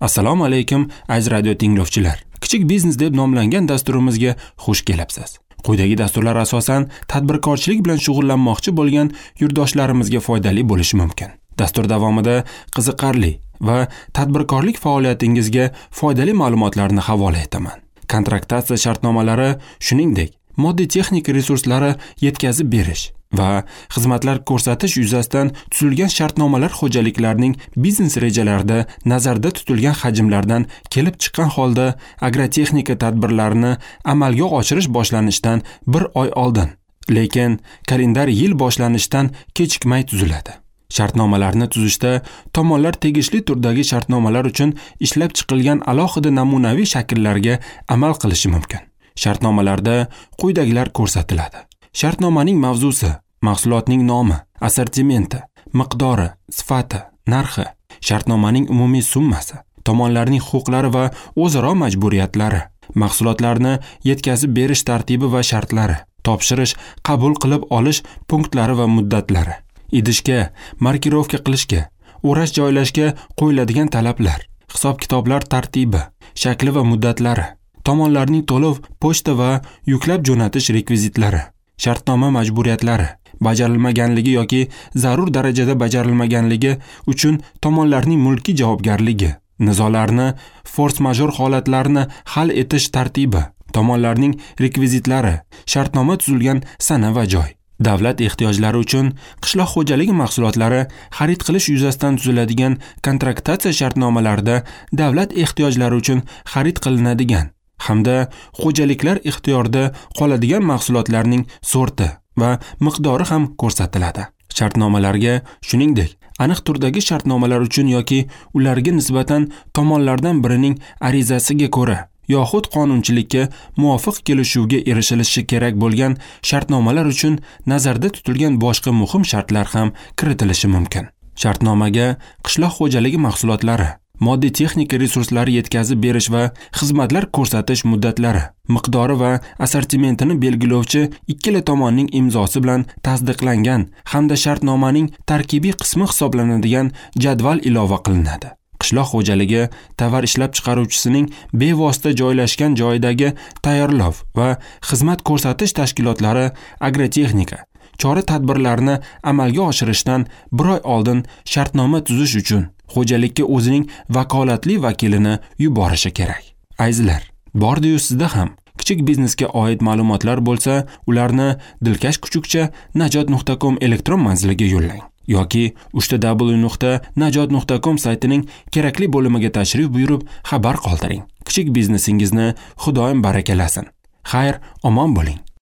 Assalomu alaykum aziz radio tinglovchilar. Kichik biznes deb nomlangan dasturimizga xush kelibsiz. Quyidagi dasturlar asosan tadbirkorchilik bilan shug'ullanmoqchi bo'lgan yurtdoshlarimizga foydali bo'lishi mumkin. Dastur davomida qiziqarli va tadbirkorlik faoliyatingizga foydali ma'lumotlarni havola etaman. Kontraktatsiya shartnomalari, shuningdek, moddiy texnik resurslari yetkazib berish va xizmatlar ko'rsatish yuzasidan tuzilgan shartnomalar xo'jaliklarning biznes rejalarida nazarda tutilgan hajmlardan kelib chiqqan holda agrotexnika tadbirlarini amalga oshirish boshlanishidan bir oy oldin, lekin kalendar yil boshlanishidan kechikmay tuziladi. Shartnomalarni tuzishda tomonlar tegishli turdagi shartnomalar uchun ishlab chiqilgan alohida namunaviy shakllarga amal qilishi mumkin. Shartnomalarda quyidagilar ko'rsatiladi. Shartnomaning mavzusi, mahsulotning nomi, assortimenti, miqdori, sifati, narxi, shartnomaning umumiy summasi, tomonlarning huquqlari va o'zaro majburiyatlari, mahsulotlarni yetkazib berish tartibi va shartlari, topshirish, qabul qilib olish punktlari va muddatlari, idishga, markirovka qilishga, o'rash joylashga qo'yiladigan talablar, hisob-kitoblar tartibi, shakli va muddatlari, tomonlarning to'lov, pochta va yuklab jo'natish rekvizitlari, shartnoma majburiyatlari, bajarilmaganligi yoki zarur darajada bajarilmaganligi uchun tomonlarning mulkiy javobgarligi, nizolarni, fors-major holatlarni hal etish tartibi, tomonlarning rekvizitlari, shartnoma tuzilgan sana va joy. Davlat ehtiyojlari uchun qishloq xo'jaligi mahsulotlari xarid qilish yuzasidan tuziladigan kontraktatsiya shartnomalarida davlat ehtiyojlari uchun xarid qilinadigan hamda xo'jaliklar ixtiyorida qoladigan mahsulotlarning sorti va miqdori ham ko'rsatiladi. Shartnomalarga, shuningdek, aniq turdagi shartnomalar uchun yoki ularga nisbatan tomonlardan birining arizasiga ko'ra yoxud qonunchilikka muvofiq kelishuvga erishilishi kerak bo'lgan shartnomalar uchun nazarda tutilgan boshqa muhim shartlar ham kiritilishi mumkin. Shartnomaga qishloq xo'jaligi mahsulotlari, moddiy texnika resurslari yetkazib berish va xizmatlar ko'rsatish muddatlari, miqdori va assortimentini belgilovchi ikkala tomonning imzosi bilan tasdiqlangan hamda shartnomaning tarkibiy qismi hisoblanadigan jadval ilova qilinadi. Qishloq xo'jaligi tovar ishlab chiqaruvchisining bevosita joylashgan joyidagi tayyorlov va xizmat ko'rsatish tashkilotlari agrotexnika chora-tadbirlarni amalga oshirishdan bir oy oldin shartnoma tuzish uchun xo'jalikka o'zining vakolatli vakilini yuborishi kerak. Azizlar, bordi-yu sizda ham kichik biznesga oid ma'lumotlar bo'lsa, ularni dilkash kuchukcha najot.com elektron manziliga yo'llang yoki www.najot.com saytining kerakli bo'limiga tashrif buyurib xabar qoldiring. Kichik biznesingizni Xudoyim barakalasin. Xayr, omon bo'ling.